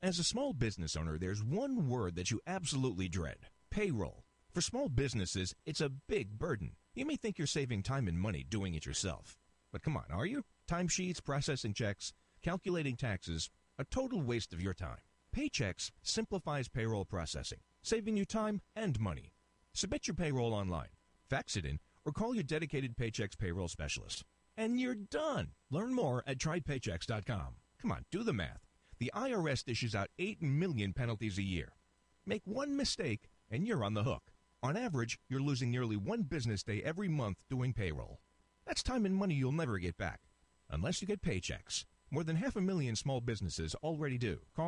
As a small business owner, there's one word that you absolutely dread: payroll. For small businesses, it's a big burden. You may think you're saving time and money doing it yourself. But come on, are you? Timesheets, processing checks, calculating taxes, a total waste of your time. Paychex simplifies payroll processing, saving you time and money. Submit your payroll online, fax it in, or call your dedicated Paychex payroll specialist. And you're done. Learn more at trypaychex.com. Come on, do the math. The IRS dishes out 8 million penalties a year. Make one mistake, and you're on the hook. On average, you're losing nearly one business day every month doing payroll. That's time and money you'll never get back, unless you get Paychex. More than 500,000 small businesses already do. Call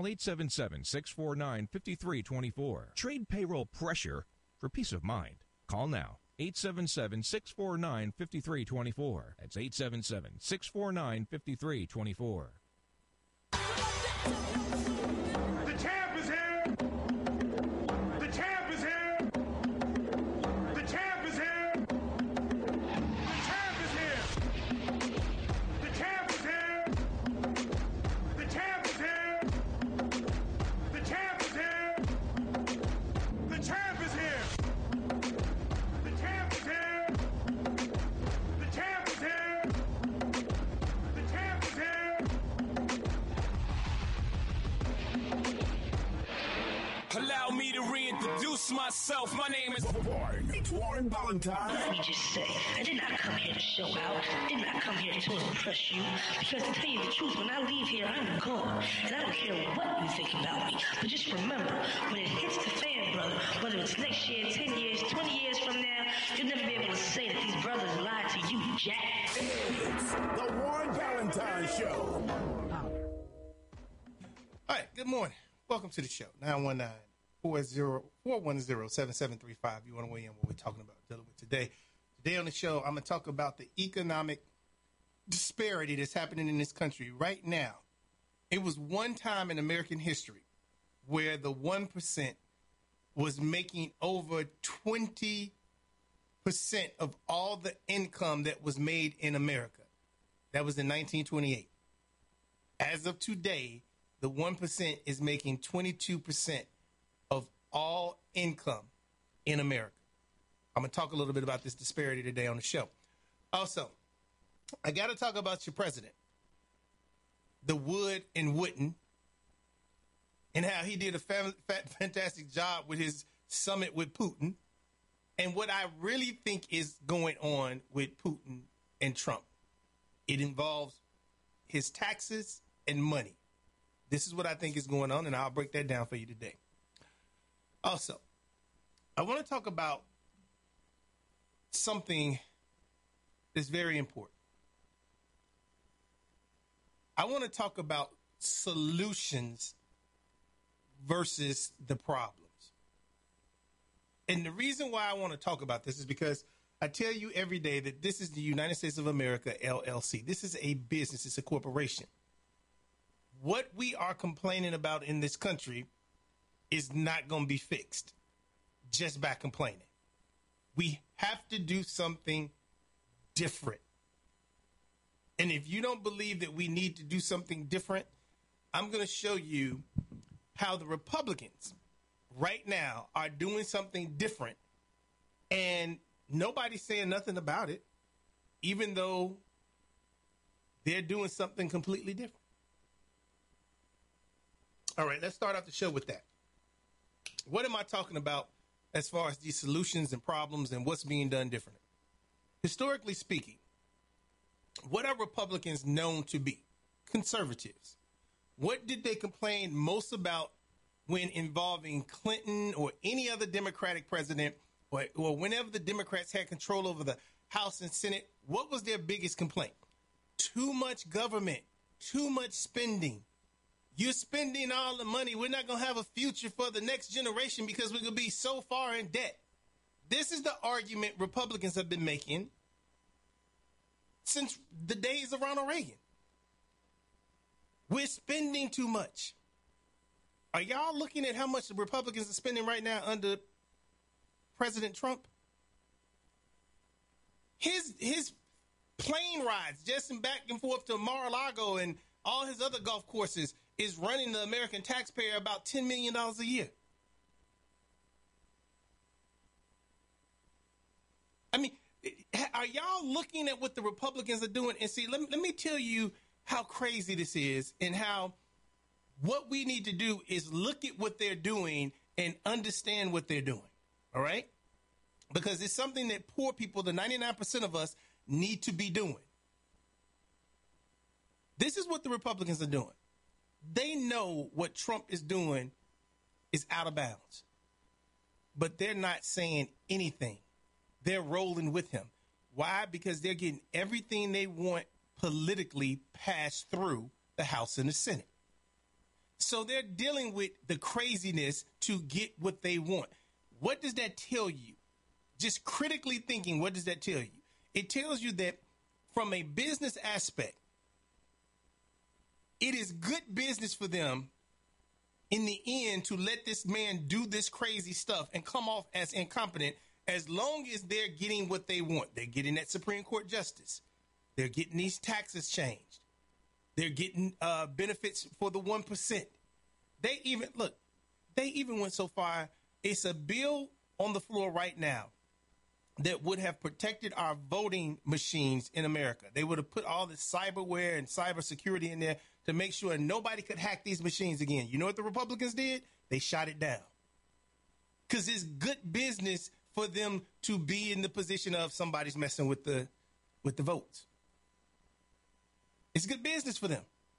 877-649-5324. Trade payroll pressure for peace of mind. Call now. 877-649-5324. That's 877-649-5324. The champ is here! The champ is here! The champ is here! The champ is here! The champ is here! The champ is here! The champ is here! The champ is here! The champ is here! The champ is here! The champ is here! Allow me to reintroduce myself. My name is Warren Valentine. Let me just say, I did not come here to show out. I did not come here to impress you. Because to tell you the truth, when I leave here, I'm gone. And I don't care what you think about me. But just remember, when it hits the fan, brother, whether it's next year, 10 years, 20 years from now, you'll never be able to say that these brothers lied to you, Jack. It's the Warren Valentine Show. All right, good morning. Welcome to the show. 919-410-7735. You want to weigh in what we're talking about, dealing with today. Today on the show, I'm going to talk about the economic disparity that's happening in this country right now. It was one time in American history where the 1% was making over 20% of all the income that was made in America. That was in 1928. As of today, the 1% is making 22% of all income in America. I'm going to talk a little bit about this disparity today on the show. Also, I got to talk about your president, the would and wouldn't, and how he did a fantastic job with his summit with Putin, and what I really think is going on with Putin and Trump. It involves his taxes and money. This is what I think is going on, and I'll break that down for you today. Also, I want to talk about something that's very important. I want to talk about solutions versus the problems. And the reason why I want to talk about this is because I tell you every day that this is the United States of America, LLC. This is a business. It's a corporation. What we are complaining about in this country is not going to be fixed just by complaining. We have to do something different. And if you don't believe that we need to do something different, I'm going to show you how the Republicans right now are doing something different. And nobody's saying nothing about it, even though they're doing something completely different. All right, let's start off the show with that. What am I talking about as far as these solutions and problems and what's being done differently? Historically speaking, what are Republicans known to be? Conservatives. What did they complain most about when involving Clinton or any other Democratic president, or whenever the Democrats had control over the House and Senate? What was their biggest complaint? Too much government, too much spending. You're spending all the money. We're not going to have a future for the next generation because we're going to be so far in debt. This is the argument Republicans have been making since the days of Ronald Reagan. We're spending too much. Are y'all looking at how much the Republicans are spending right now under President Trump? His plane rides just and back and forth to Mar-a-Lago and all his other golf courses is running the American taxpayer about $10 million a year. I mean, are y'all looking at what the Republicans are doing? And see, let me tell you how crazy this is, and how what we need to do is look at what they're doing and understand what they're doing. All right? Because it's something that poor people, the 99% of us, need to be doing. This is what the Republicans are doing. They know what Trump is doing is out of bounds, but they're not saying anything. They're rolling with him. Why? Because they're getting everything they want politically passed through the House and the Senate. So they're dealing with the craziness to get what they want. What does that tell you? Just critically thinking, what does that tell you? It tells you that from a business aspect, it is good business for them in the end to let this man do this crazy stuff and come off as incompetent, as long as they're getting what they want. They're getting that Supreme Court justice. They're getting these taxes changed. They're getting benefits for the 1%. They even went so far. It's a bill on the floor right now that would have protected our voting machines in America. They would have put all this cyberware and cybersecurity in there to make sure nobody could hack these machines again. You know what the Republicans did? They shot it down. Because it's good business for them to be in the position of somebody's messing with the votes. It's good business for them.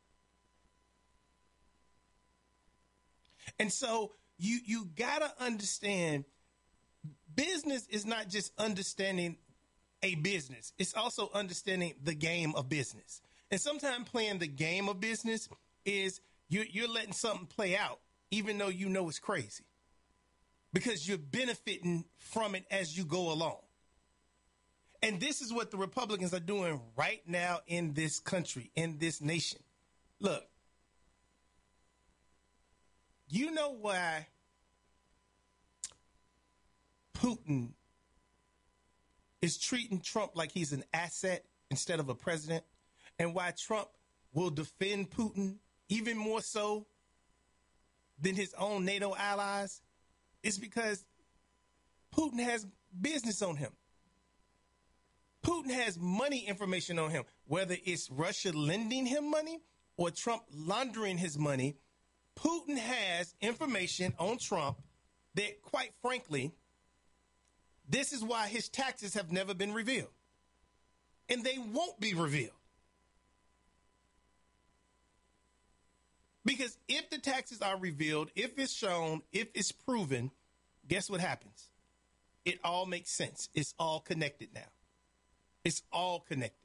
And so you gotta understand, business is not just understanding a business. It's also understanding the game of business. And sometimes playing the game of business is you're letting something play out, even though you know it's crazy, because you're benefiting from it as you go along. And this is what the Republicans are doing right now in this country, in this nation. Look, you know why Putin is treating Trump like he's an asset instead of a president, and why Trump will defend Putin even more so than his own NATO allies? It's because Putin has business on him. Putin has money information on him, whether it's Russia lending him money or Trump laundering his money. Putin has information on Trump that, quite frankly, this is why his taxes have never been revealed. And they won't be revealed. Because if the taxes are revealed, if it's shown, if it's proven, guess what happens? It all makes sense. It's all connected now. It's all connected.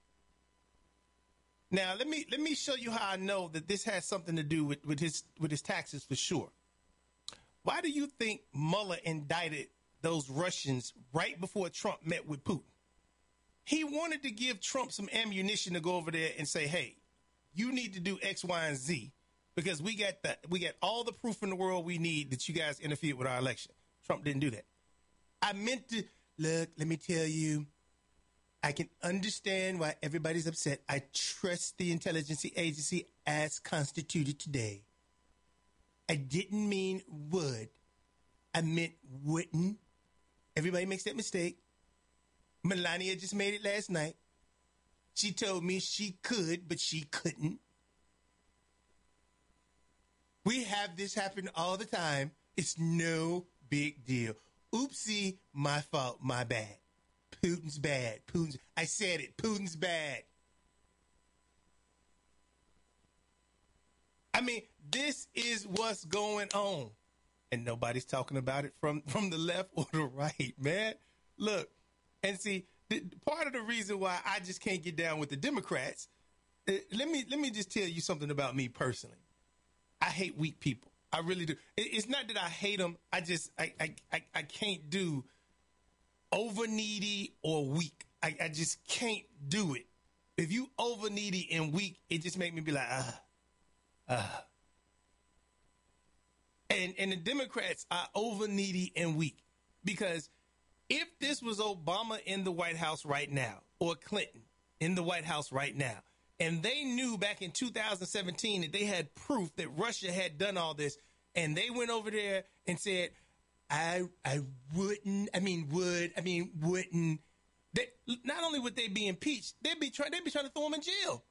Now, let me show you how I know that this has something to do with his taxes for sure. Why do you think Mueller indicted those Russians right before Trump met with Putin? He wanted to give Trump some ammunition to go over there and say, hey, you need to do X, Y, and Z, because we got all the proof in the world we need that you guys interfered with our election. Trump didn't do that. I meant to, look, let me tell you, I can understand why everybody's upset. I trust the intelligence agency as constituted today. I didn't mean would. I meant wouldn't. Everybody makes that mistake. Melania just made it last night. She told me she could, but she couldn't. We have this happen all the time. It's no big deal. Oopsie, my fault, my bad. Putin's bad. I said it. Putin's bad. I mean, this is what's going on. And nobody's talking about it from the left or the right, man. Look, and see, part of the reason why I just can't get down with the Democrats, let me just tell you something about me personally. I hate weak people. I really do. It's not that I hate them. I can't do over needy or weak. I just can't do it. If you over needy and weak, it just make me be like, And the Democrats are over needy and weak, because if this was Obama in the White House right now, or Clinton in the White House right now, And they knew back in 2017 that they had proof that Russia had done all this. And they went over there and said, wouldn't. Not only would they be impeached, they'd be trying to throw them in jail.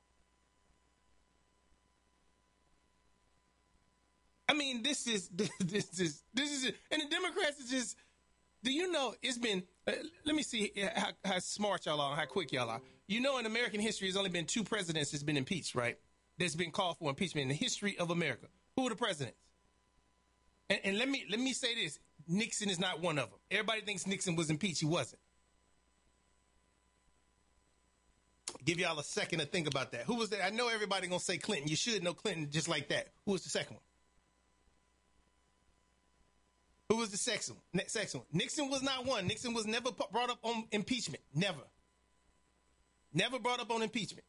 I mean, this is it. And the Democrats is just, do you know, it's been, let me see how smart y'all are, how quick y'all are. You know, in American history, there's only been 2 presidents that's been impeached, right? That's been called for impeachment in the history of America. Who are the presidents? And let me say this. Nixon is not one of them. Everybody thinks Nixon was impeached. He wasn't. Give y'all a second to think about that. Who was that? I know everybody going to say Clinton. You should know Clinton just like that. Who was the second one? Who was the second one? Nixon was not one. Nixon was never brought up on impeachment. Never. Never brought up on impeachment.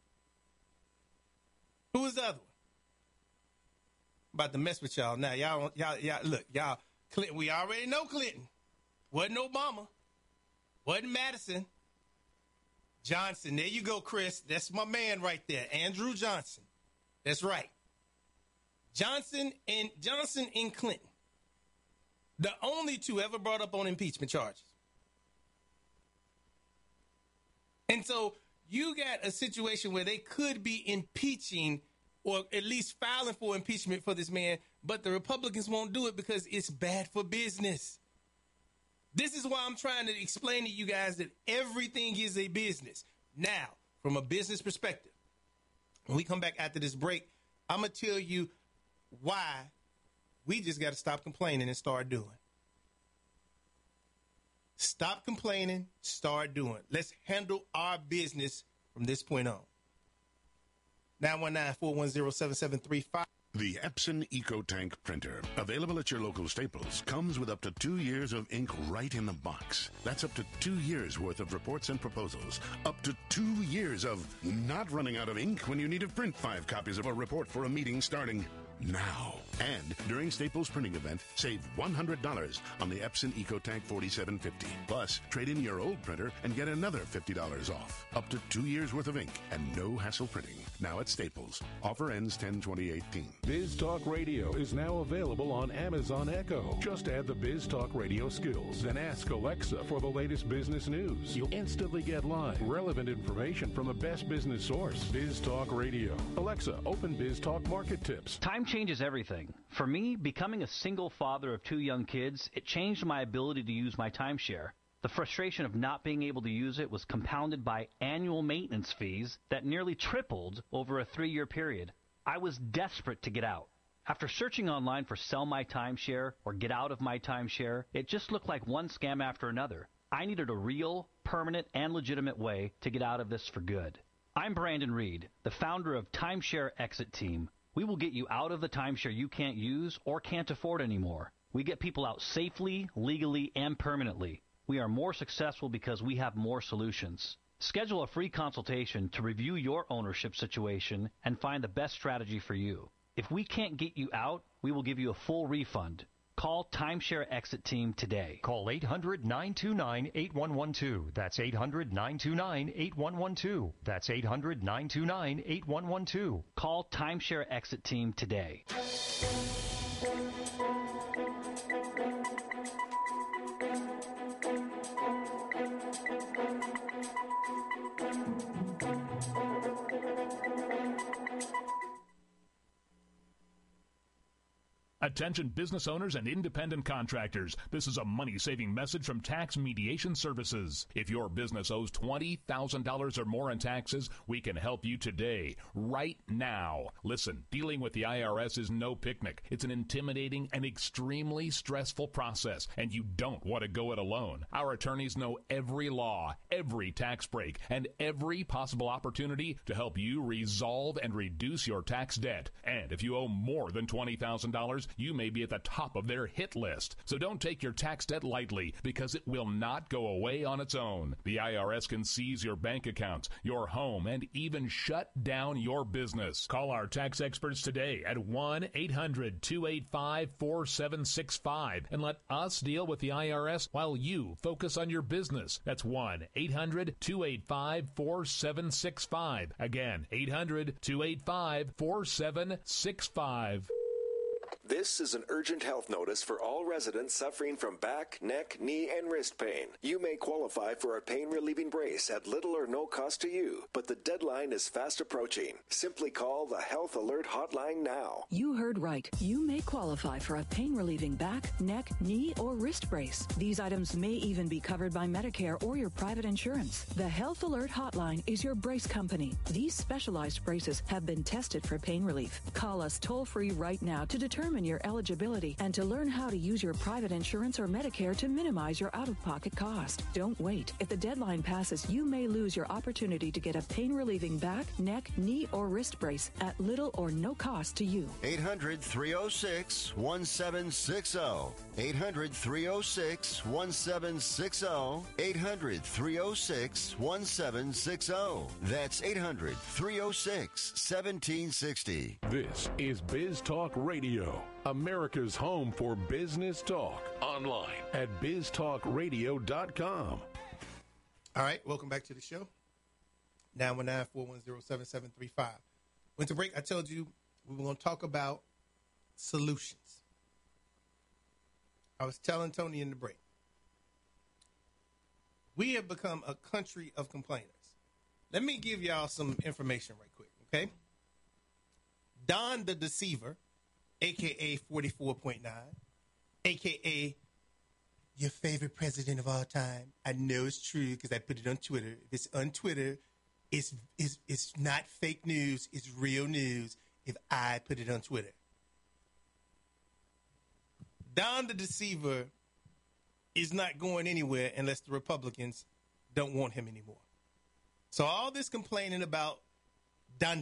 Who was the other one? About to mess with y'all now. Y'all, look, y'all, Clinton, we already know Clinton. Wasn't Obama. Wasn't Madison. Johnson. There you go, Chris. That's my man right there. Andrew Johnson. That's right. Johnson and Clinton. The only 2 ever brought up on impeachment charges. And so you got a situation where they could be impeaching or at least filing for impeachment for this man, but the Republicans won't do it because it's bad for business. This is why I'm trying to explain to you guys that everything is a business. Now, from a business perspective, when we come back after this break, I'm going to tell you why we just got to stop complaining and start doing. Stop complaining, start doing. Let's handle our business from this point on. 919-410-7735. The Epson EcoTank printer, available at your local Staples, comes with up to 2 years of ink right in the box. That's up to 2 years worth of reports and proposals. Up to 2 years of not running out of ink when you need to print 5 copies of a report for a meeting starting now. And during Staples printing event, save $100 on the Epson EcoTank 4750. Plus, trade in your old printer and get another $50 off. Up to 2 years worth of ink and no hassle printing. Now at Staples. Offer ends 10/2018. Biz Talk Radio is now available on Amazon Echo. Just add the Biz Talk Radio skills, then ask Alexa for the latest business news. You'll instantly get live, relevant information from the best business source. Biz Talk Radio. Alexa, open Biz Talk Market Tips. Time changes everything. For me, becoming a single father of 2 young kids, it changed my ability to use my timeshare. The frustration of not being able to use it was compounded by annual maintenance fees that nearly tripled over a 3-year period. I was desperate to get out. After searching online for Sell My Timeshare or Get Out of My Timeshare, it just looked like one scam after another. I needed a real, permanent, and legitimate way to get out of this for good. I'm Brandon Reed, the founder of Timeshare Exit Team. We will get you out of the timeshare you can't use or can't afford anymore. We get people out safely, legally, and permanently. We are more successful because we have more solutions. Schedule a free consultation to review your ownership situation and find the best strategy for you. If we can't get you out, we will give you a full refund. Call Timeshare Exit Team today. Call 800-929-8112. That's 800-929-8112. That's 800-929-8112. Call Timeshare Exit Team today. Attention business owners and independent contractors. This is a money-saving message from Tax Mediation Services. If your business owes $20,000 or more in taxes, we can help you today, right now. Listen, dealing with the IRS is no picnic. It's an intimidating and extremely stressful process, and you don't want to go it alone. Our attorneys know every law, every tax break, and every possible opportunity to help you resolve and reduce your tax debt. And if you owe more than $20,000, you may be at the top of their hit list. So don't take your tax debt lightly, because it will not go away on its own. The IRS can seize your bank accounts, your home, and even shut down your business. Call our tax experts today at 1-800-285-4765 and let us deal with the IRS while you focus on your business. That's 1-800-285-4765. Again, 800-285-4765. This is an urgent health notice for all residents suffering from back, neck, knee, and wrist pain. You may qualify for a pain-relieving brace at little or no cost to you, but the deadline is fast approaching. Simply call the Health Alert Hotline now. You heard right. You may qualify for a pain-relieving back, neck, knee, or wrist brace. These items may even be covered by Medicare or your private insurance. The Health Alert Hotline is your brace company. These specialized braces have been tested for pain relief. Call us toll-free right now to determine your eligibility and to learn how to use your private insurance or Medicare to minimize your out-of-pocket cost. Don't wait. If the deadline passes, you may lose your opportunity to get a pain-relieving back, neck, knee, or wrist brace at little or no cost to you. 800-306-1760. 800-306-1760. 800-306-1760. That's 800-306-1760. This is Biz Talk Radio, America's home for business talk. Online at biztalkradio.com. All right, welcome back to the show. 919-410-7735. Went to break. I told you we were going to talk about solutions. I was telling Tony in the break. We have become a country of complainers. Let me give y'all some information right quick, okay? Don the Deceiver, a.k.a. 44.9, a.k.a. your favorite president of all time. I know it's true because I put it on Twitter. If it's on Twitter, it's not fake news. It's real news if I put it on Twitter. Don the Deceiver is not going anywhere unless the Republicans don't want him anymore. So all this complaining about Don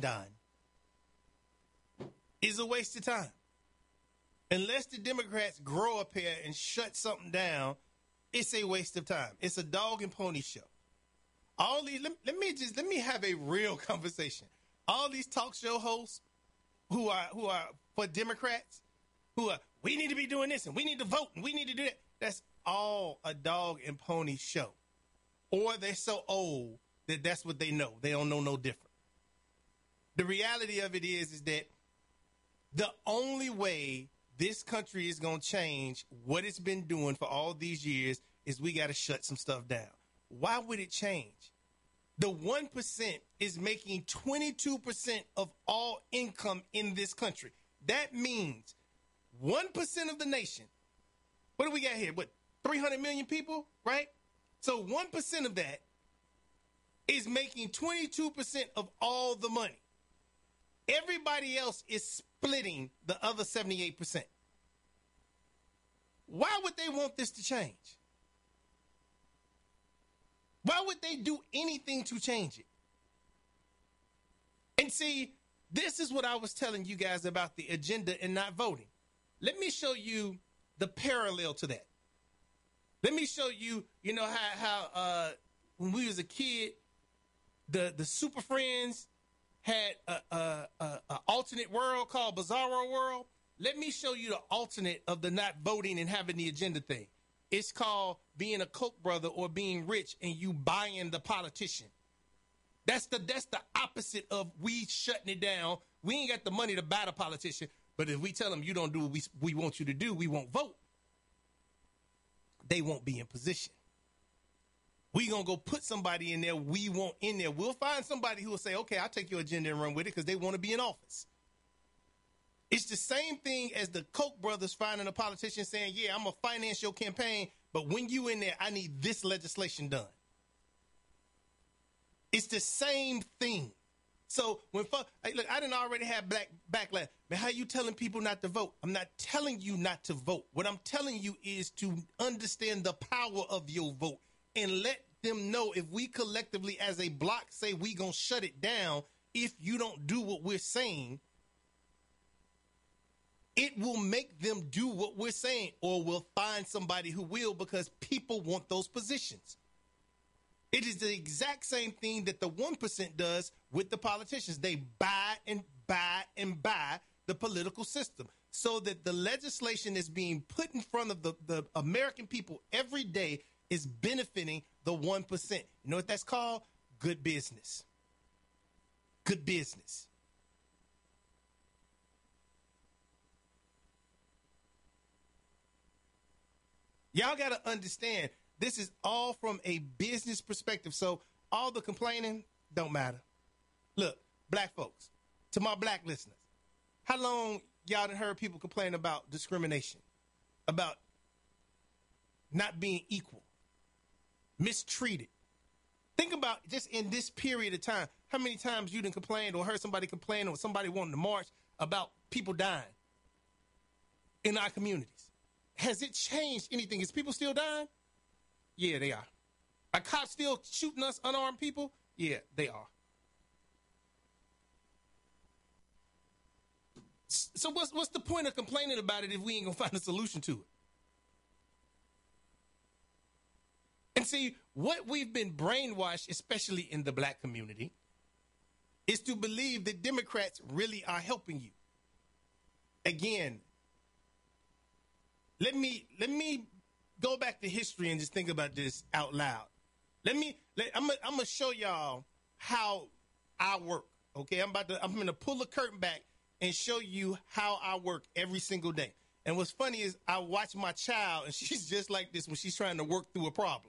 is a waste of time. Unless the Democrats grow up here and shut something down, it's a waste of time. It's a dog and pony show. All these, let me have a real conversation. All these talk show hosts who are for Democrats, we need to be doing this and we need to vote and we need to do that. That's all a dog and pony show. Or they're so old that that's what they know. They don't know no different. The reality of it is that the only way this country is going to change what it's been doing for all these years is we got to shut some stuff down. Why would it change? The 1% is making 22% of all income in this country. That means 1% of the nation. What do we got here? 300 million people, right? So 1% of that is making 22% of all the money. Everybody else is splitting the other 78%. Why would they want this to change? Why would they do anything to change it? And see, this is what I was telling you guys about the agenda and not voting. Let me show you the parallel to that. Let me show you, how when we was a kid, the Super Friends had a alternate world called Bizarro World. Let me show you the alternate of the not voting and having the agenda thing. It's called being a Koch brother or being rich and you buying the politician. That's the opposite of we shutting it down. We ain't got the money to buy the politician, but if we tell them you don't do what we want you to do, we won't vote. They won't be in position. We gonna go put somebody in there we want in there. We'll find somebody who will say, okay, I'll take your agenda and run with it because they want to be in office. It's the same thing as the Koch brothers finding a politician saying, yeah, I'm going to finance your campaign, but when you in there, I need this legislation done. It's the same thing. So look, I didn't already have backlash. Man, how you telling people not to vote? I'm not telling you not to vote. What I'm telling you is to understand the power of your vote and let them know if we collectively as a block say we going to shut it down if you don't do what we're saying, it will make them do what we're saying, or we'll find somebody who will, because people want those positions. It is the exact same thing that the 1% does with the politicians. They buy and buy and buy the political system so that the legislation that's being put in front of the American people every day is benefiting the 1%. You know what that's called? Good business. Good business. Y'all got to understand, this is all from a business perspective. So all the complaining don't matter. Look, black folks, to my black listeners, how long y'all done heard people complain about discrimination, about not being equal, mistreated? Think about just in this period of time, how many times you done complained or heard somebody complain or somebody wanting to march about people dying in our communities. Has it changed anything? Is people still dying? Yeah, they are. Are cops still shooting us, unarmed people? Yeah, they are. So what's the point of complaining about it if we ain't gonna find a solution to it? And see, what we've been brainwashed, especially in the black community, is to believe that Democrats really are helping you. Again, let me go back to history and just think about this out loud. I'm gonna show y'all how I work. Okay, I'm gonna pull the curtain back and show you how I work every single day. And what's funny is I watch my child, and she's just like this when she's trying to work through a problem.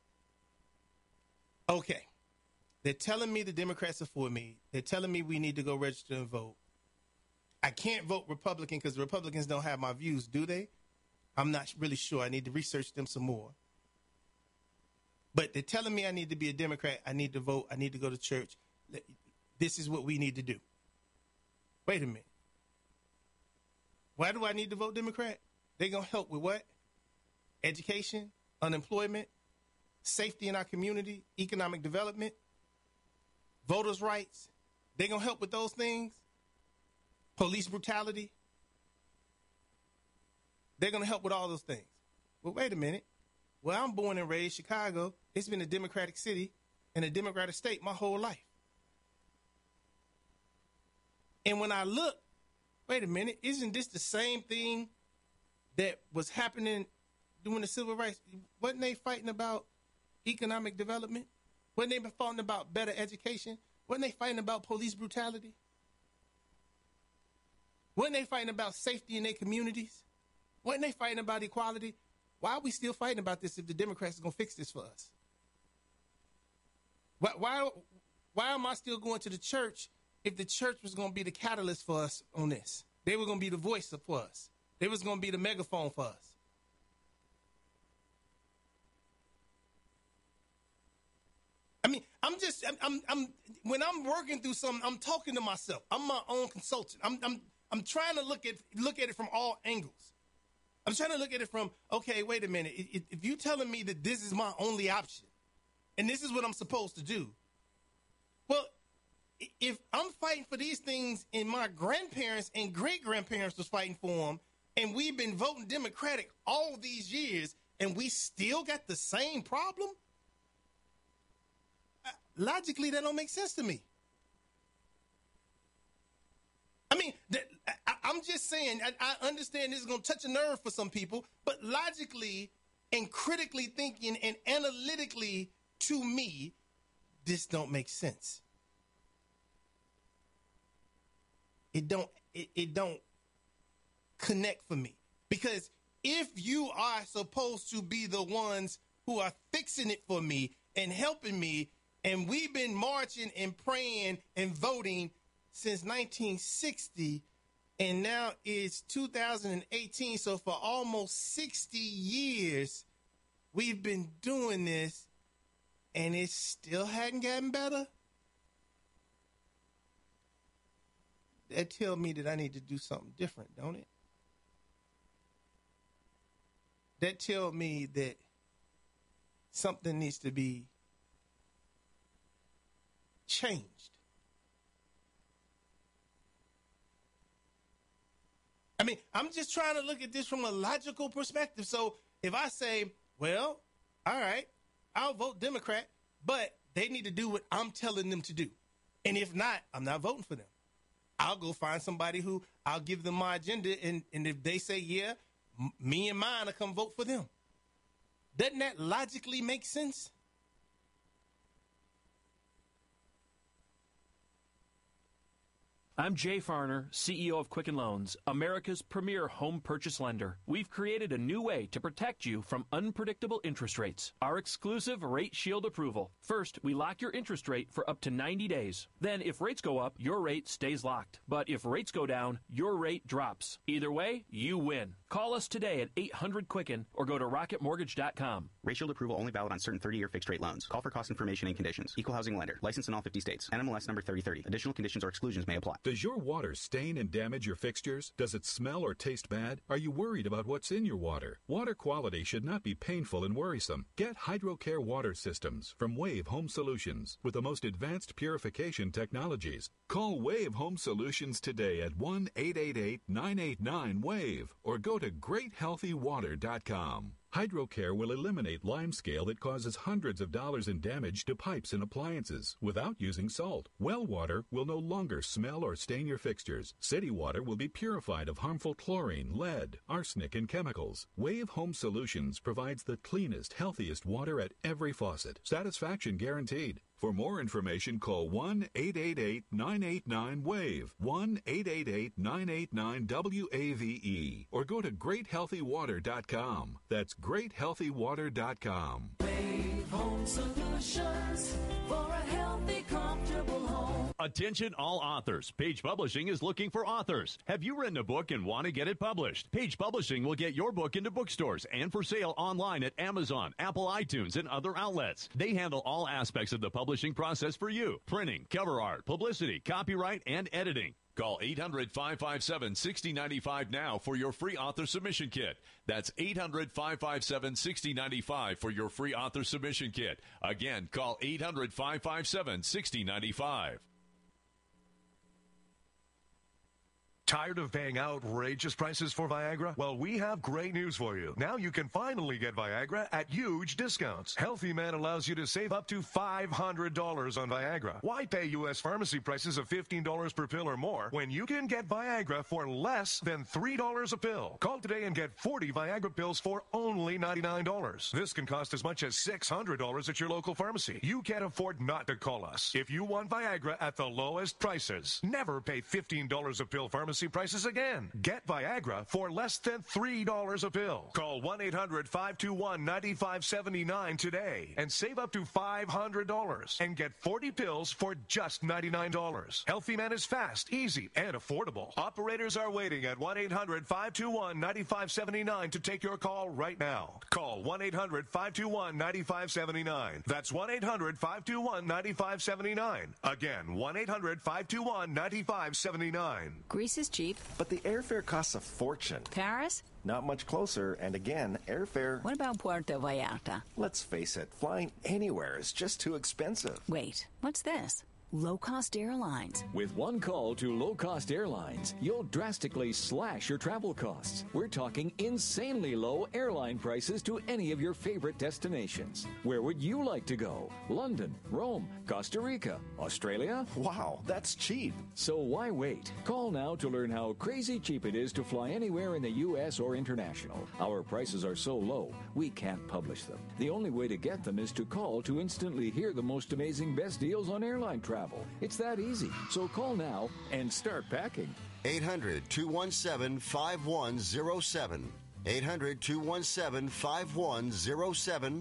Okay, they're telling me the Democrats are for me. They're telling me we need to go register and vote. I can't vote Republican because the Republicans don't have my views, do they? I'm not really sure. I need to research them some more. But they're telling me I need to be a Democrat. I need to vote. I need to go to church. This is what we need to do. Wait a minute. Why do I need to vote Democrat? They're going to help with what? Education, unemployment, safety in our community, economic development, voters' rights. They're going to help with those things. Police brutality. They're going to help with all those things. Well, wait a minute. Well, I'm born and raised Chicago. It's been a Democratic city and a Democratic state my whole life. And when I look, wait a minute, isn't this the same thing that was happening during the civil rights? Wasn't they fighting about economic development? Wasn't they fighting about better education? Wasn't they fighting about police brutality? Wasn't they fighting about safety in their communities? Wasn't they fighting about equality? Why are we still fighting about this if the Democrats are going to fix this for us? Why am I still going to the church if the church was going to be the catalyst for us on this? They were going to be the voice for us. They was going to be the megaphone for us. I mean, I'm when I'm working through something, I'm talking to myself. I'm my own consultant. I'm trying to look at it from all angles. I'm trying to look at it from, okay, wait a minute. If you're telling me that this is my only option and this is what I'm supposed to do, well, if I'm fighting for these things and my grandparents and great-grandparents was fighting for them and we've been voting Democratic all these years and we still got the same problem, logically that don't make sense to me. I mean, I'm just saying, I understand this is going to touch a nerve for some people, but logically and critically thinking and analytically, to me, this don't make sense. It don't connect for me. Because if you are supposed to be the ones who are fixing it for me and helping me, and we've been marching and praying and voting since 1960, and now it's 2018. So for almost 60 years, we've been doing this, and it still hadn't gotten better. That tells me that I need to do something different, don't it? That tells me that something needs to be changed. I mean, I'm just trying to look at this from a logical perspective. So if I say, well, all right, I'll vote Democrat, but they need to do what I'm telling them to do. And if not, I'm not voting for them. I'll go find somebody who I'll give them my agenda. And if they say, yeah, me and mine will come vote for them. Doesn't that logically make sense? I'm Jay Farner, CEO of Quicken Loans, America's premier home purchase lender. We've created a new way to protect you from unpredictable interest rates. Our exclusive Rate Shield approval. First, we lock your interest rate for up to 90 days. Then, if rates go up, your rate stays locked. But if rates go down, your rate drops. Either way, you win. Call us today at 800-QUICKEN or go to rocketmortgage.com. Rate Shield approval only valid on certain 30-year fixed-rate loans. Call for cost information and conditions. Equal housing lender. Licensed in all 50 states. NMLS number 3030. Additional conditions or exclusions may apply. Does your water stain and damage your fixtures? Does it smell or taste bad? Are you worried about what's in your water? Water quality should not be painful and worrisome. Get HydroCare water systems from Wave Home Solutions with the most advanced purification technologies. Call Wave Home Solutions today at 1-888-989-WAVE or go to GreatHealthyWater.com. HydroCare will eliminate limescale that causes hundreds of dollars in damage to pipes and appliances without using salt. Well water will no longer smell or stain your fixtures. City water will be purified of harmful chlorine, lead, arsenic, and chemicals. Wave Home Solutions provides the cleanest, healthiest water at every faucet. Satisfaction guaranteed. For more information, call 1-888-989-WAVE, 1-888-989-WAVE, or go to GreatHealthyWater.com. That's GreatHealthyWater.com. Wave Home Solutions for a healthy, comfortable home. Attention all authors. Page Publishing is looking for authors. Have you written a book and want to get it published? Page Publishing will get your book into bookstores and for sale online at Amazon, Apple iTunes, and other outlets. They handle all aspects of the publishing process for you. Printing, cover art, publicity, copyright, and editing. Call 800-557-6095 now for your free author submission kit. That's 800-557-6095 for your free author submission kit. Again, call 800-557-6095. Tired of paying outrageous prices for Viagra? Well, we have great news for you. Now you can finally get Viagra at huge discounts. Healthy Man allows you to save up to $500 on Viagra. Why pay U.S. pharmacy prices of $15 per pill or more when you can get Viagra for less than $3 a pill? Call today and get 40 Viagra pills for only $99. This can cost as much as $600 at your local pharmacy. You can't afford not to call us. If you want Viagra at the lowest prices, never pay $15 a pill pharmacy prices again. Get Viagra for less than $3 a pill. Call 1-800-521-9579 today and save up to $500 and get 40 pills for just $99. Healthy Man is fast, easy, and affordable. Operators are waiting at 1-800-521-9579 to take your call right now. Call 1-800-521-9579. That's 1-800-521-9579. Again, 1-800-521-9579. Greece is cheap. But the airfare costs a fortune. Paris? Not much closer, and again, airfare... What about Puerto Vallarta? Let's face it, flying anywhere is just too expensive. Wait, what's this? Low-cost airlines. With one call to low-cost airlines, you'll drastically slash your travel costs. We're talking insanely low airline prices to any of your favorite destinations. Where would you like to go? London, Rome, Costa Rica, Australia? Wow, that's cheap. So why wait? Call now to learn how crazy cheap it is to fly anywhere in the U.S. or international. Our prices are so low, we can't publish them. The only way to get them is to call to instantly hear the most amazing best deals on airline travel. It's that easy. So call now and start packing. 800-217-5107. 800-217-5107.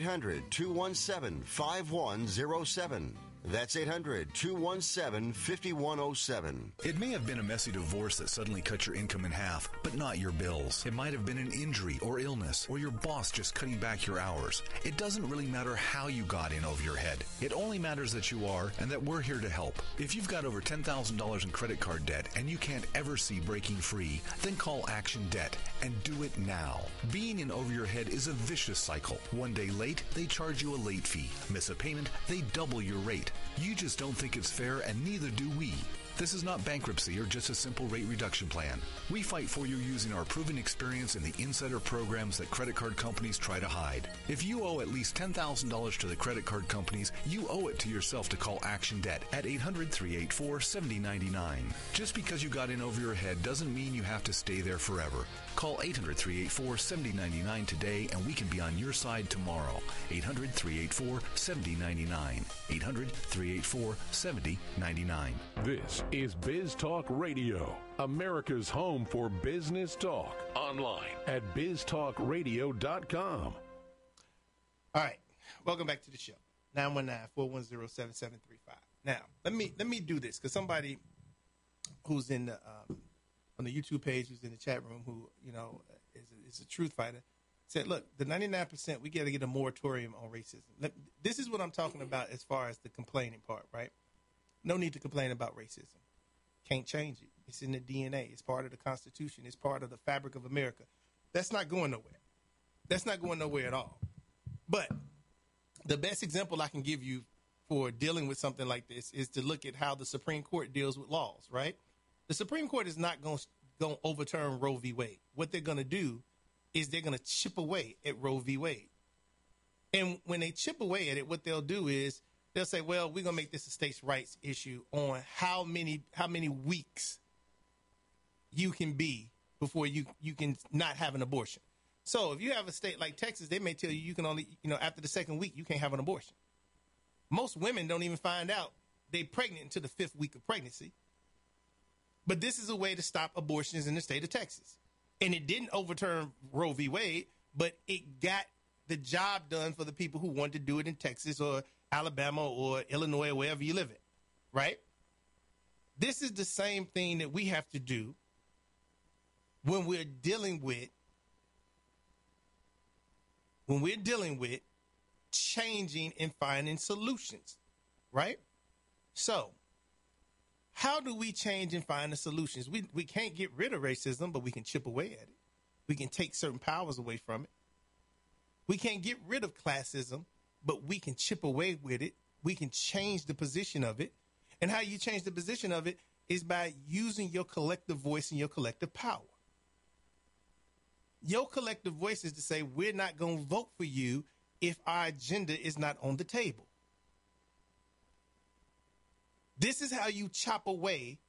800-217-5107. That's 800-217-5107. It may have been a messy divorce that suddenly cut your income in half, but not your bills. It might have been an injury or illness, or your boss just cutting back your hours. It doesn't really matter how you got in over your head. It only matters that you are and that we're here to help. If you've got over $10,000 in credit card debt and you can't ever see breaking free, then call Action Debt and do it now. Being in over your head is a vicious cycle. One day late, they charge you a late fee. Miss a payment, they double your rate. You just don't think it's fair, and neither do we. This is not bankruptcy or just a simple rate reduction plan. We fight for you using our proven experience in the insider programs that credit card companies try to hide. If you owe at least $10,000 to the credit card companies, you owe it to yourself to call Action Debt at 800-384-7099. Just because you got in over your head doesn't mean you have to stay there forever. Call 800-384-7099 today and we can be on your side tomorrow. 800-384-7099. 800-384-7099. This is Biz Talk Radio, America's home for business talk. Online at biztalkradio.com. All right. Welcome back to the show. 919-410-7735. Now, let me do this because somebody who's in the on the YouTube page, who's in the chat room, who is a truth fighter, said, "Look, the 99%, we got to get a moratorium on racism." This is what I'm talking about as far as the complaining part, right? No need to complain about racism. Can't change it. It's in the DNA. It's part of the Constitution. It's part of the fabric of America. That's not going nowhere. That's not going nowhere at all. But the best example I can give you for dealing with something like this is to look at how the Supreme Court deals with laws, right? The Supreme Court is not going to overturn Roe v. Wade. What they're going to do is they're going to chip away at Roe v. Wade. And when they chip away at it, what they'll do is they'll say, well, we're going to make this a states' rights issue on how many weeks you can be before you can not have an abortion. So if you have a state like Texas, they may tell you can only, after the second week, you can't have an abortion. Most women don't even find out they're pregnant until the 5th week of pregnancy. But this is a way to stop abortions in the state of Texas. And it didn't overturn Roe v. Wade, but it got the job done for the people who wanted to do it in Texas or Alabama or Illinois or wherever you live in, right? This is the same thing that we have to do when we're dealing with changing and finding solutions, right? So how do we change and find the solutions? We can't get rid of racism, but we can chip away at it. We can take certain powers away from it. We can't get rid of classism, but we can chip away with it. We can change the position of it. And how you change the position of it is by using your collective voice and your collective power. Your collective voice is to say, we're not going to vote for you if our agenda is not on the table. This is how you chop away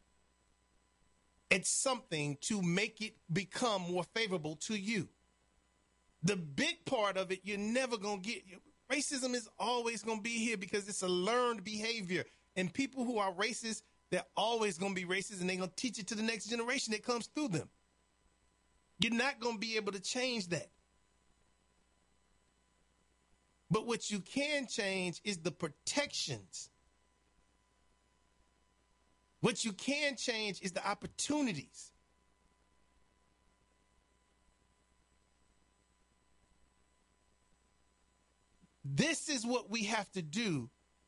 at something to make it become more favorable to you. The big part of it, you're never going to get. Racism is always going to be here because it's a learned behavior. And people who are racist, they're always going to be racist, and they're going to teach it to the next generation that comes through them. You're not going to be able to change that. But what you can change is the protections. What you can change is the opportunities. This is what we have to do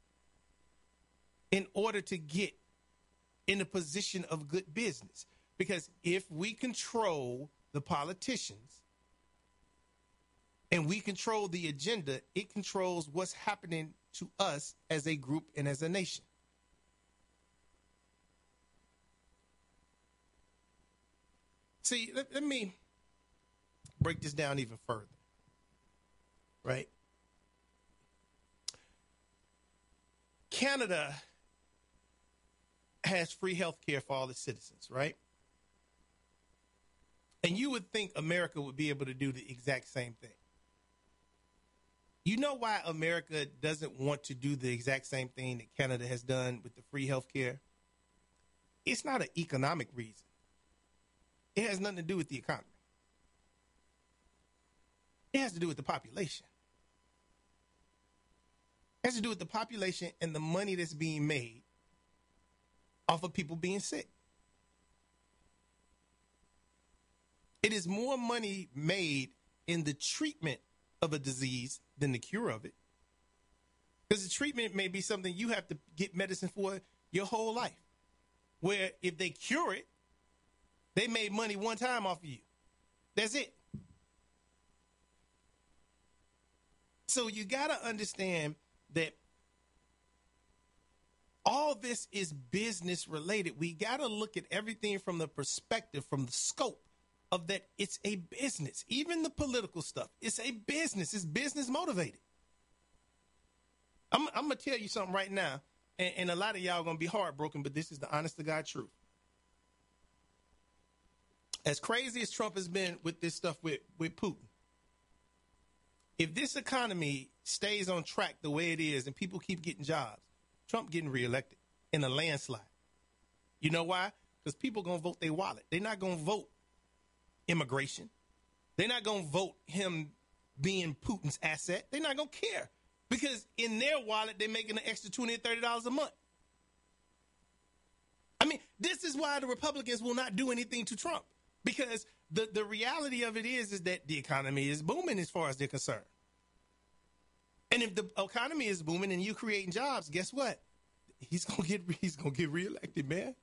in order to get in a position of good business. Because if we control the politicians and we control the agenda, it controls what's happening to us as a group and as a nation. See, let me break this down even further, right? Canada has free health care for all its citizens, right? And you would think America would be able to do the exact same thing. You know why America doesn't want to do the exact same thing that Canada has done with the free health care? It's not an economic reason. It has nothing to do with the economy. It has to do with the population. It has to do with the population and the money that's being made off of people being sick. It is more money made in the treatment of a disease than the cure of it. Because the treatment may be something you have to get medicine for your whole life. Where if they cure it, they made money one time off of you. That's it. So you got to understand that All this is business related. We got to look at everything from the perspective, from the scope of that it's a business. Even the political stuff, it's a business. It's business motivated. I'm going to tell you something right now, and a lot of y'all are going to be heartbroken, but this is the honest to God truth. As crazy as Trump has been with this stuff with Putin, if this economy stays on track the way it is and people keep getting jobs, Trump getting reelected in a landslide. You know why? Because people going to vote their wallet. They're not going to vote immigration. They're not going to vote him being Putin's asset. They're not going to care because in their wallet, they're making an extra $20 or $30 a month. I mean, this is why the Republicans will not do anything to Trump, because the reality of it is that the economy is booming as far as they're concerned. And if the economy is booming and you creating jobs, guess what? He's gonna get reelected, man.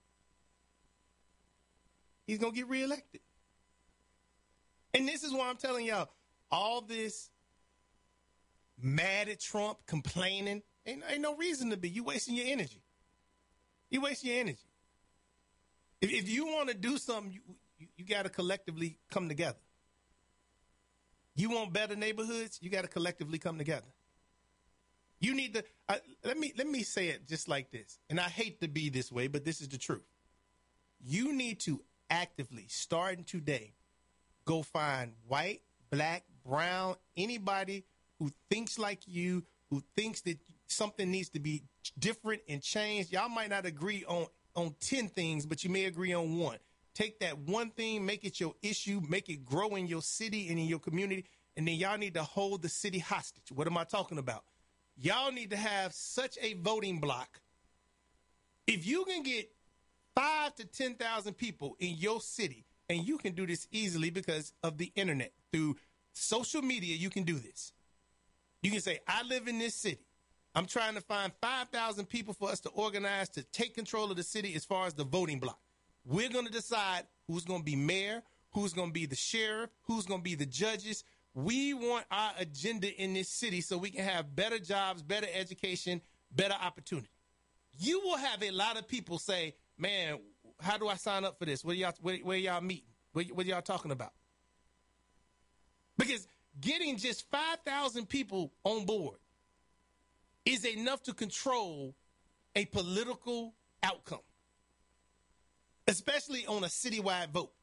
He's gonna get reelected. And this is why I'm telling y'all, all this mad at Trump, complaining, ain't no reason to be. You wasting your energy. You wasting your energy. If you want to do something, you got to collectively come together. You want better neighborhoods, you got to collectively come together. You need to let me say it just like this. And I hate to be this way, but this is the truth. You need to actively, starting today, go find white, black, brown, anybody who thinks like you, who thinks that something needs to be different and changed. Y'all might not agree on 10 things, but you may agree on one. Take that one thing, make it your issue, make it grow in your city and in your community, and then y'all need to hold the city hostage. What am I talking about? Y'all need to have such a voting block. If you can get 5,000 to 10,000 people in your city, and you can do this easily because of the internet, through social media, you can do this. You can say, I live in this city. I'm trying to find 5,000 people for us to organize to take control of the city as far as the voting block. We're going to decide who's going to be mayor, who's going to be the sheriff, who's going to be the judges. We want our agenda in this city so we can have better jobs, better education, better opportunity. You will have a lot of people say, man, how do I sign up for this? Where y'all meeting? What y'all talking about? Because getting just 5,000 people on board is enough to control a political outcome, especially on a citywide vote.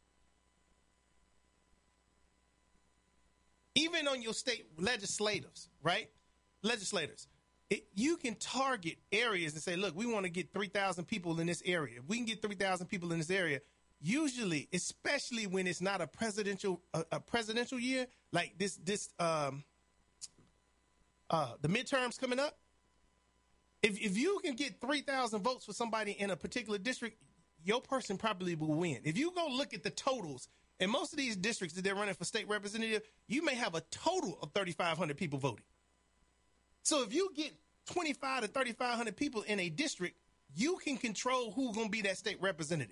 Even on your state legislators, right? Legislators, you can target areas and say, look, we want to get 3,000 people in this area. If we can get 3,000 people in this area, usually, especially when it's not a presidential year, like the midterms coming up, if you can get 3,000 votes for somebody in a particular district, your person probably will win. If you go look at the totals, in most of these districts that they're running for state representative, you may have a total of 3,500 people voting. So if you get 25 to 3,500 people in a district, you can control who's going to be that state representative.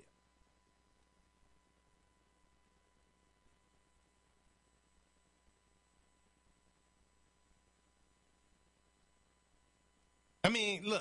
I mean, look,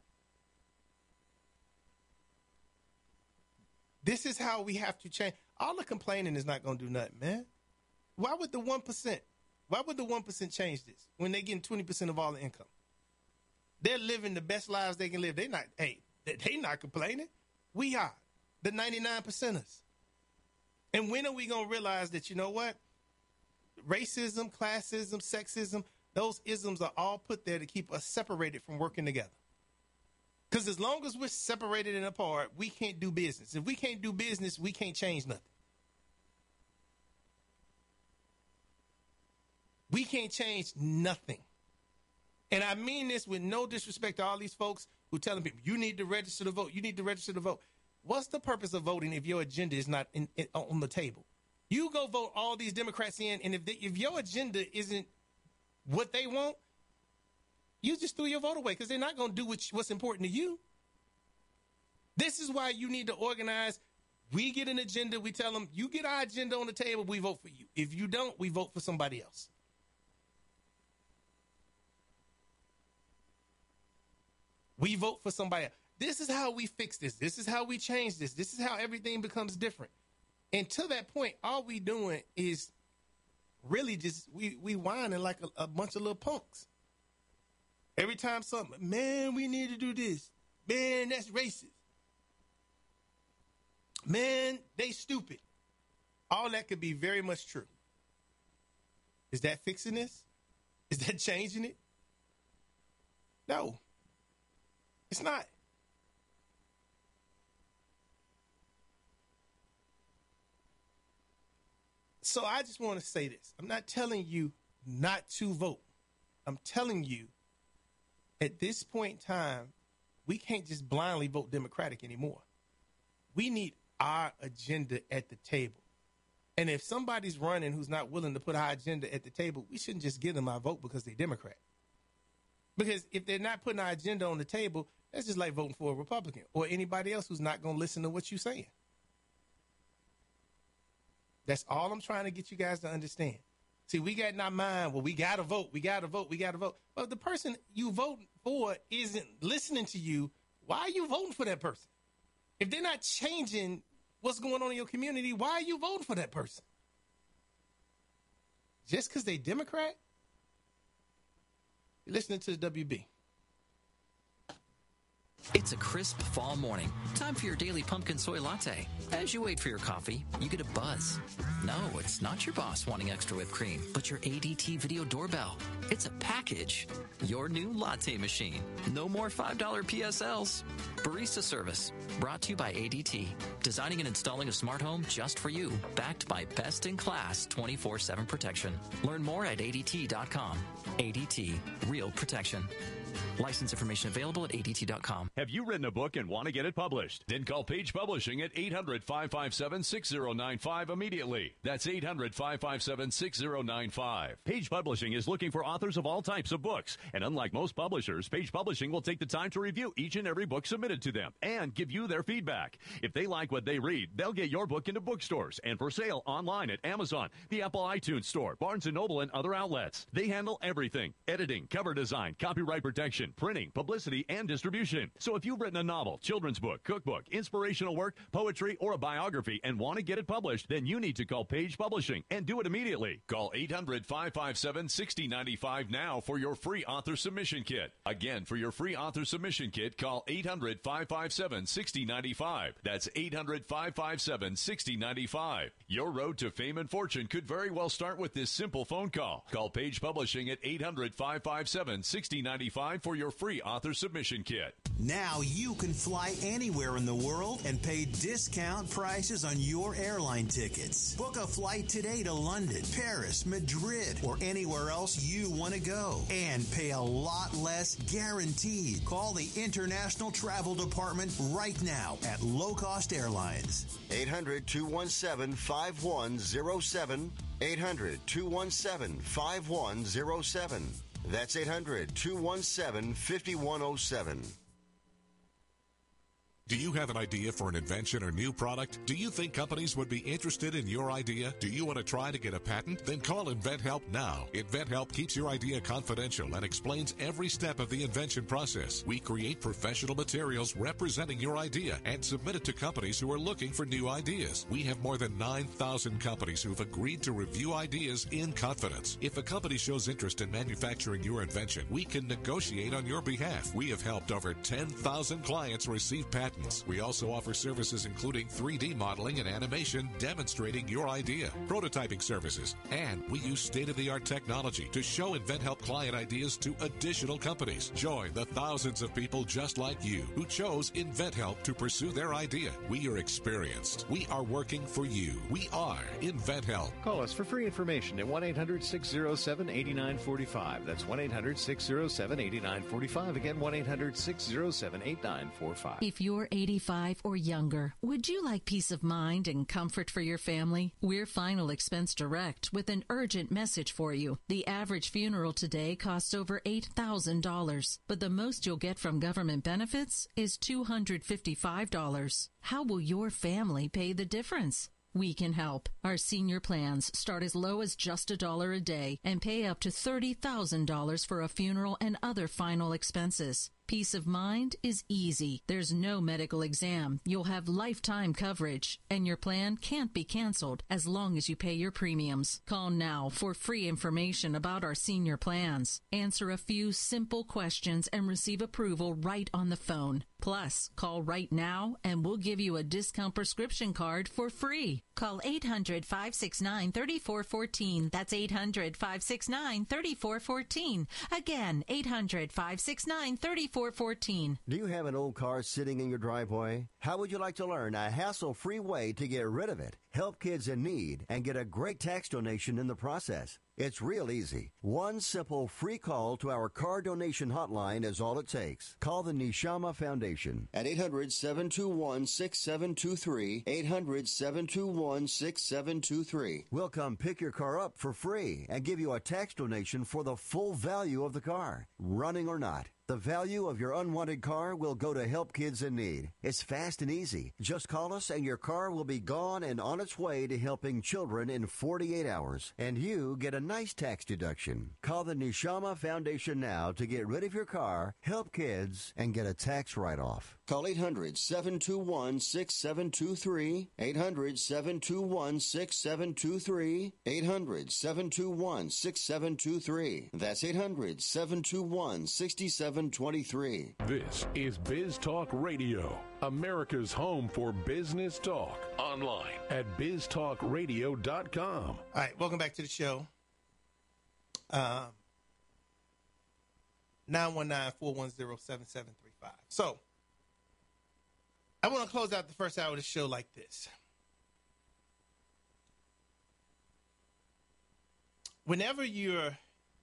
this is how we have to change. All the complaining is not going to do nothing, man. Why would the 1%? Why would the 1% change this when they're getting 20% of all the income? They're living the best lives they can live. They not complaining. We are the 99%ers. And when are we going to realize that, you know what? Racism, classism, sexism, those isms are all put there to keep us separated from working together. Because as long as we're separated and apart, we can't do business. If we can't do business, we can't change nothing. We can't change nothing. And I mean this with no disrespect to all these folks who telling people, you need to register to vote. You need to register to vote. What's the purpose of voting if your agenda is not on the table? You go vote all these Democrats in, and if your agenda isn't what they want, you just threw your vote away because they're not going to do what's important to you. This is why you need to organize. We get an agenda. We tell them, you get our agenda on the table, we vote for you. If you don't, we vote for somebody else. We vote for somebody else. This is how we fix this. This is how we change this. This is how everything becomes different. And to that point, all we doing is really just we whining like a bunch of little punks. Every time something, man, we need to do this. Man, that's racist. Man, they stupid. All that could be very much true. Is that fixing this? Is that changing it? No, it's not. So I just want to say this. I'm not telling you not to vote. I'm telling you at this point in time, we can't just blindly vote Democratic anymore. We need our agenda at the table. And if somebody's running who's not willing to put our agenda at the table, we shouldn't just give them our vote because they're Democrat. Because if they're not putting our agenda on the table, that's just like voting for a Republican or anybody else who's not going to listen to what you're saying. That's all I'm trying to get you guys to understand. See, we got in our mind, well, we got to vote, we got to vote, we got to vote. But if the person you vote for isn't listening to you, why are you voting for that person? If they're not changing what's going on in your community, why are you voting for that person? Just because they Democrat? You're listening to the WB. It's a crisp fall morning. Time for your daily pumpkin soy latte. As you wait for your coffee, you get a buzz. No, it's not your boss wanting extra whipped cream, but your ADT video doorbell. It's a package. Your new latte machine. No more $5 PSLs. Barista service. Brought to you by ADT. Designing and installing a smart home just for you. Backed by best-in-class 24/7 protection. Learn more at ADT.com. ADT. Real protection. License information available at ADT.com. Have you written a book and want to get it published? Then call Page Publishing at 800-557-6095 immediately. That's 800-557-6095. Page Publishing is looking for authors of all types of books. And unlike most publishers, Page Publishing will take the time to review each and every book submitted to them and give you their feedback. If they like what they read, they'll get your book into bookstores and for sale online at Amazon, the Apple iTunes Store, Barnes & Noble, and other outlets. They handle everything: editing, cover design, copyright protection, printing, publicity, and distribution. So if you've written a novel, children's book, cookbook, inspirational work, poetry, or a biography and want to get it published, then you need to call Page Publishing and do it immediately. Call 800-557-6095 now for your free author submission kit. Again, for your free author submission kit, call 800-557-6095. That's 800-557-6095. Your road to fame and fortune could very well start with this simple phone call. Call Page Publishing at 800-557-6095 for your free author submission kit. Now you can fly anywhere in the world and pay discount prices on your airline tickets. Book a flight today to London, Paris, Madrid, or anywhere else you want to go and pay a lot less guaranteed. Call the International Travel Department right now at Low Cost Airlines. 800-217-5107. 800-217-5107. That's 800-217-5107. Do you have an idea for an invention or new product? Do you think companies would be interested in your idea? Do you want to try to get a patent? Then call InventHelp now. InventHelp keeps your idea confidential and explains every step of the invention process. We create professional materials representing your idea and submit it to companies who are looking for new ideas. We have more than 9,000 companies who've agreed to review ideas in confidence. If a company shows interest in manufacturing your invention, we can negotiate on your behalf. We have helped over 10,000 clients receive patents. We also offer services including 3D modeling and animation demonstrating your idea, prototyping services, and we use state-of-the-art technology to show InventHelp client ideas to additional companies. Join the thousands of people just like you who chose InventHelp to pursue their idea. We are experienced. We are working for you. We are InventHelp. Call us for free information at 1-800-607-8945. That's 1-800-607-8945. Again, 1-800-607-8945. If you're 85 or younger, would you like peace of mind and comfort for your family? We're Final Expense Direct with an urgent message for you. The average funeral today costs over $8,000, but the most you'll get from government benefits is $255. How will your family pay the difference? We can help. Our senior plans start as low as just $1 a day and pay up to $30,000 for a funeral and other final expenses. Peace of mind is easy. There's no medical exam. You'll have lifetime coverage, and your plan can't be canceled as long as you pay your premiums. Call now for free information about our senior plans. Answer a few simple questions and receive approval right on the phone. Plus, call right now and we'll give you a discount prescription card for free. Call 800-569-3414. That's 800-569-3414. Again, 800-569-3414. Do you have an old car sitting in your driveway? How would you like to learn a hassle-free way to get rid of it, help kids in need, and get a great tax donation in the process? It's real easy. One simple free call to our car donation hotline is all it takes. Call the Neshama Foundation at 800-721-6723, 800-721-6723. We'll come pick your car up for free and give you a tax donation for the full value of the car, running or not. The value of your unwanted car will go to help kids in need. It's fast and easy. Just call us and your car will be gone and on its way to helping children in 48 hours. And you get a nice tax deduction. Call the Neshama Foundation now to get rid of your car, help kids, and get a tax write-off. Call 800-721-6723, 800-721-6723, 800-721-6723. That's 800-721-6723. This is Biz Talk Radio, America's home for business talk. Online at biztalkradio.com. All right, welcome back to the show. 919-410-7735. So, I want to close out the first hour of the show like this. Whenever you're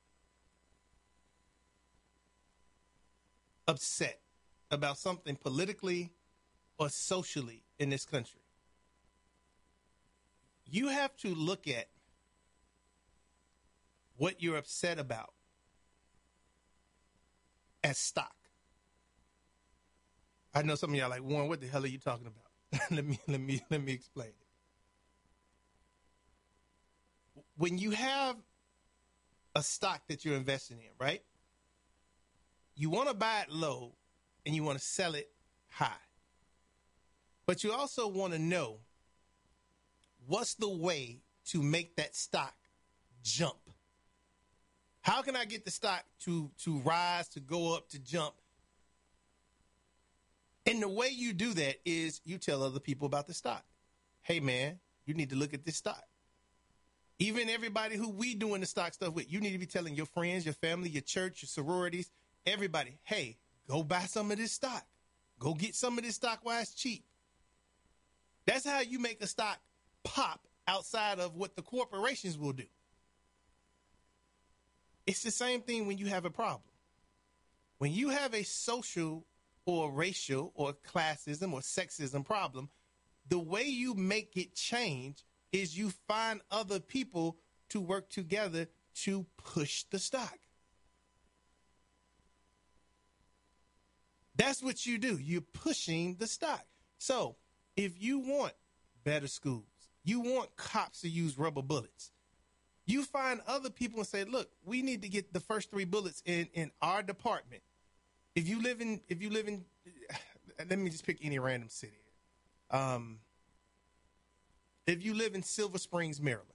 upset about something politically or socially in this country, you have to look at what you're upset about as stock. I know some of y'all like, Warren, what the hell are you talking about? let me explain it. When you have a stock that you're investing in, right? You want to buy it low and you want to sell it high. But you also want to know what's the way to make that stock jump. How can I get the stock to rise, to go up, to jump? And the way you do that is you tell other people about the stock. Hey, man, you need to look at this stock. Even everybody who we doing the stock stuff with, you need to be telling your friends, your family, your church, your sororities, everybody, hey, go buy some of this stock. Go get some of this stock while it's cheap. That's how you make a stock pop outside of what the corporations will do. It's the same thing when you have a problem. When you have a social or racial or classism or sexism problem, the way you make it change is you find other people to work together to push the stock. That's what you do. You're pushing the stock. So if you want better schools, you want cops to use rubber bullets, you find other people and say, look, we need to get the first 3 bullets in our department. If you live in, let me just pick any random city. If you live in Silver Springs, Maryland,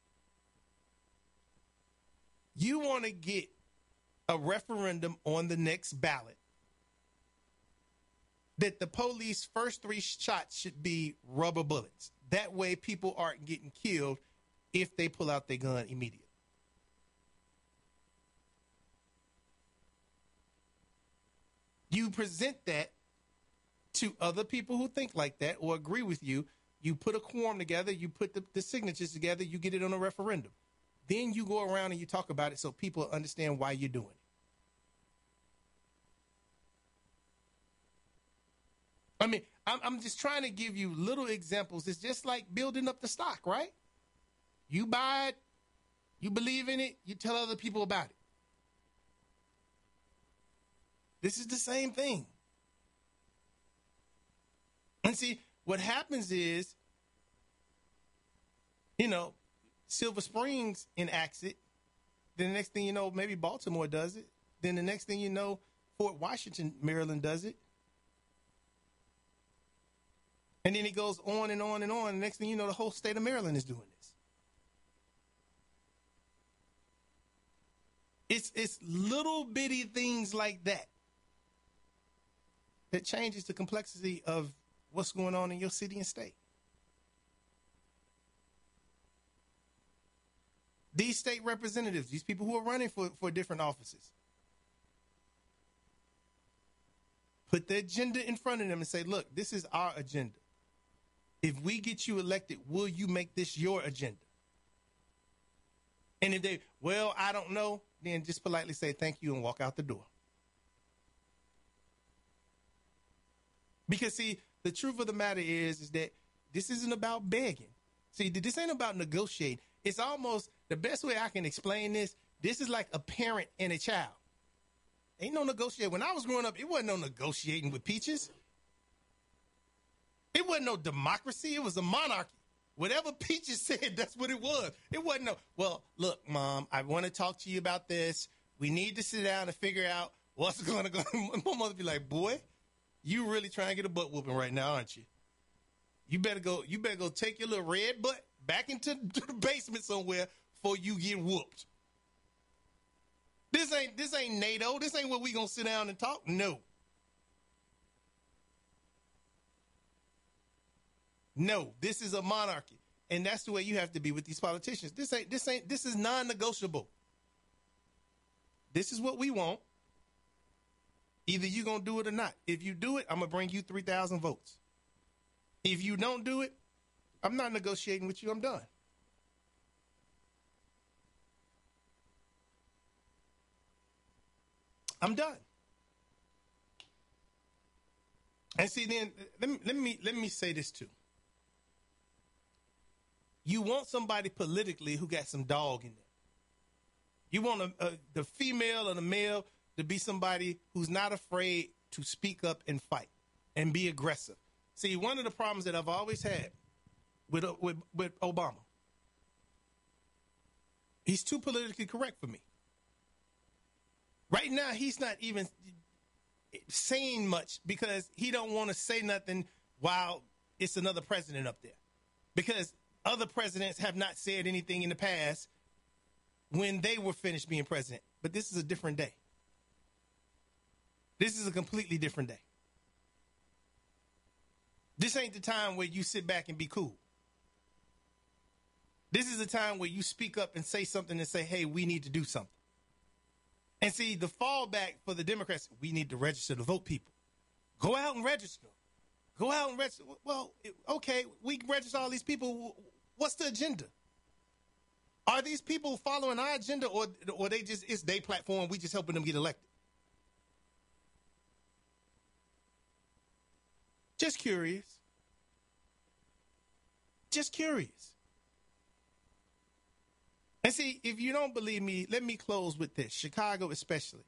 you want to get a referendum on the next ballot that the police first 3 shots should be rubber bullets. That way people aren't getting killed if they pull out their gun immediately. You present that to other people who think like that or agree with you. You put a quorum together, you put the signatures together, you get it on a referendum. Then you go around and you talk about it so people understand why you're doing it. I mean, I'm just trying to give you little examples. It's just like building up the stock, right? You buy it, you believe in it, you tell other people about it. This is the same thing. And see, what happens is, Silver Springs enacts it. Then the next thing you know, maybe Baltimore does it. Then the next thing you know, Fort Washington, Maryland does it. And then it goes on and on and on. And next thing you know, the whole state of Maryland is doing this. It's little bitty things like that that changes the complexity of what's going on in your city and state. These state representatives, these people who are running for different offices, put the agenda in front of them and say, look, this is our agenda. If we get you elected, will you make this your agenda? And if they, well, I don't know, then just politely say thank you and walk out the door. Because, see, the truth of the matter is that this isn't about begging. See, this ain't about negotiating. It's almost the best way I can explain this. This is like a parent and a child. Ain't no negotiating. When I was growing up, it wasn't no negotiating with Peaches. It wasn't no democracy. It was a monarchy. Whatever Peaches said, that's what it was. It wasn't no, well, look, Mom, I want to talk to you about this. We need to sit down and figure out what's going to go. My mother be like, boy, you really trying to get a butt whooping right now, aren't you? You better go take your little red butt back into the basement somewhere before you get whooped. This ain't NATO. This ain't where we gonna sit down and talk. No. No, this is a monarchy. And that's the way you have to be with these politicians. This is non-negotiable. This is what we want. Either you gonna do it or not. If you do it, I'm gonna bring you 3,000 votes. If you don't do it, I'm not negotiating with you. I'm done. I'm done. And see, then let me say this too. You want somebody politically who got some dog in them. You want the female or the male to be somebody who's not afraid to speak up and fight and be aggressive. See, one of the problems that I've always had with Obama, he's too politically correct for me. Right now, he's not even saying much because he don't want to say nothing while it's another president up there. Because other presidents have not said anything in the past when they were finished being president. But this is a different day. This is a completely different day. This ain't the time where you sit back and be cool. This is the time where you speak up and say something and say, hey, we need to do something. And see, the fallback for the Democrats, we need to register to vote people. Go out and register. Go out and register. Well, okay, we register all these people. What's the agenda? Are these people following our agenda or they just, it's their platform, we just helping them get elected? Just curious. Just curious. And see, if you don't believe me, let me close with this. Chicago especially.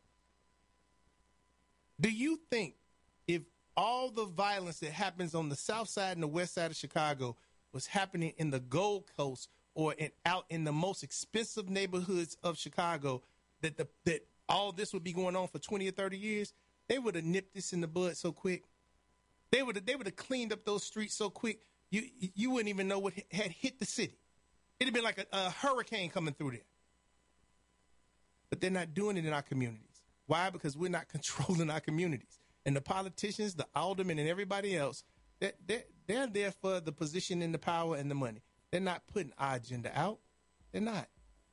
Do you think if all the violence that happens on the south side and the west side of Chicago was happening in the Gold Coast or out in the most expensive neighborhoods of Chicago, that all this would be going on for 20 or 30 years? They would have nipped this in the bud so quick. They would have cleaned up those streets so quick, you wouldn't even know what had hit the city. It'd been like a hurricane coming through there. But they're not doing it in our communities. Why? Because we're not controlling our communities. And the politicians, the aldermen, and everybody else, they're there for the position and the power and the money. They're not putting our agenda out. They're not.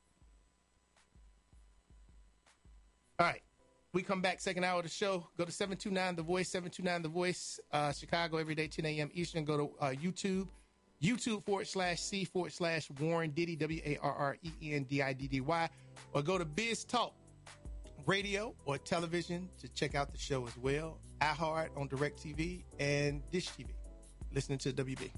All right. We come back, second hour of the show. Go to 729 The Voice, 729 The Voice, Chicago, every day, 10 a.m. Eastern. Go to YouTube. YouTube.com/C/Warren Diddy, WarrenDiddy, or go to Biz Talk Radio or television to check out the show as well. iHeart on DirecTV and Dish TV. Listening to WB.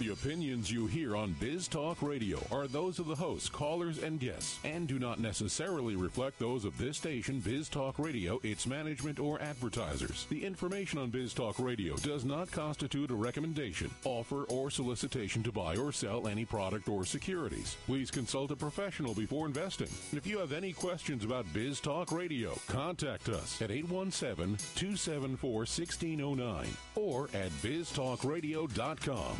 The opinions you hear on Biz Talk Radio are those of the hosts, callers, and guests, and do not necessarily reflect those of this station, Biz Talk Radio, its management, or advertisers. The information on Biz Talk Radio does not constitute a recommendation, offer, or solicitation to buy or sell any product or securities. Please consult a professional before investing. And if you have any questions about Biz Talk Radio, contact us at 817-274-1609 or at biztalkradio.com.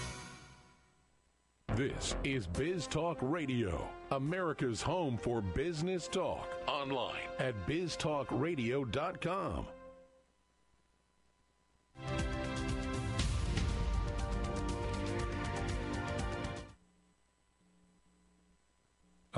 This is Biz Talk Radio, America's home for business talk. Online at biztalkradio.com.